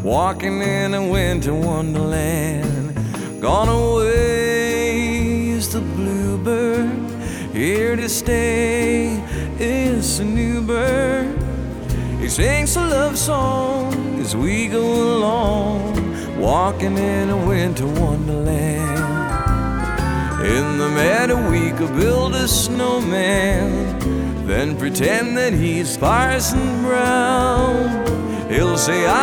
walking in a winter wonderland. Gone away is the bluebird, here to stay is a new bird. He sings a love song as we go along, walking in a winter wonderland. In the meadow we could build a snowman, then pretend that he's Parson Brown. He'll say,